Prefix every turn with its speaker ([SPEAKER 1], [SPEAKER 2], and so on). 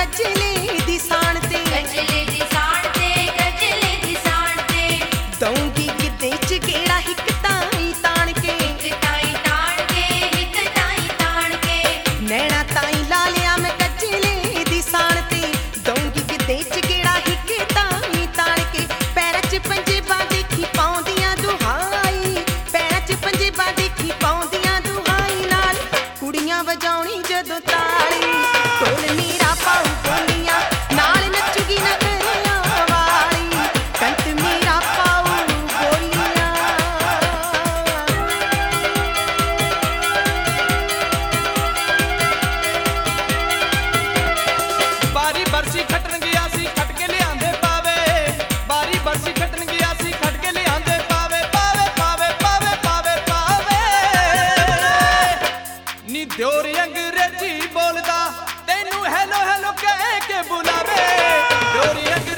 [SPEAKER 1] गजले दी साण ते,
[SPEAKER 2] गजले दी साण ते, गजले दी साण ते।
[SPEAKER 1] दऊंगी गिद्धे च गेड़ा हिक ताई ताण के,
[SPEAKER 2] हिक ताई ताण के, हिक ताई ताण के।
[SPEAKER 1] नैना ताई ला लिया मैं गजले दी साण ते, दऊंगी गिद्धे च गेड़ा हिक ताई ताण के। पैरां च पंजेबां देखी पाउंदियां दुहाई, पैरां च पंजेबां देखी पाउंदियां दुहाई, नाल कुड़ियां वजाउणी जदों ताली, ढोल नीरा पाऊ बोलियां, नाल नचूगी नगरियां वाली, कंठ मीरा पाऊ बोलियां।
[SPEAKER 3] बारी बरसी खटन गया सी खट के लियांदे पावे, बारी बरसी खटन गया सी खट के लियांदे पावे, पावे पावे पावे पावे पावे। नी दियोर अंग्रेजी बोलदा तैनू हेलो हेलो कह के बुलावे, दियोर